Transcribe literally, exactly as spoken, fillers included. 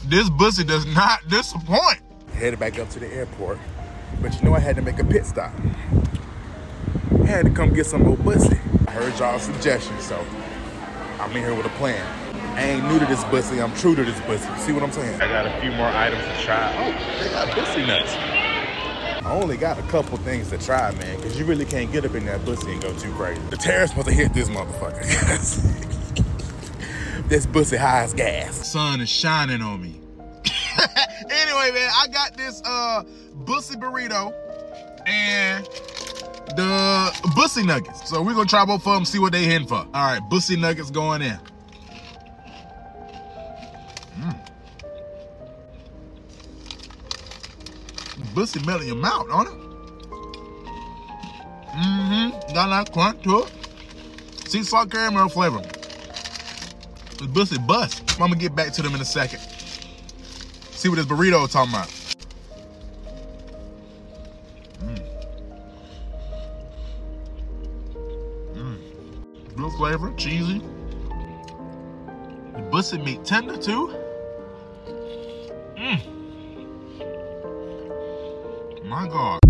This bussy does not disappoint. Headed back up to the airport, but you know I had to make a pit stop. I had to come get some more bussy. I heard y'all's suggestions, so I'm in here with a plan. I ain't new to this bussy, I'm true to this bussy. See what I'm saying? I got a few more items to try. Oh, they got bussy nuts. I only got a couple things to try, man, because you really can't get up in that bussy and go too crazy. The terrorist must have hit this motherfucker. This bussy high as gas. Sun is shining on me. Anyway, man, I got this uh bussy burrito and the bussy nuggets. So we're gonna try both of them, see what they hitting for. All right, bussy nuggets going in. Mm. Bussy melt in your mouth, don't it? Mm-hmm. Got that crunch to it. Sea salt caramel flavor. This bussy bust. I'm gonna get back to them in a second. See what this burrito is talking about. Mm. Mm. Good flavor, cheesy. The bussy meat tender too. Mm. My God.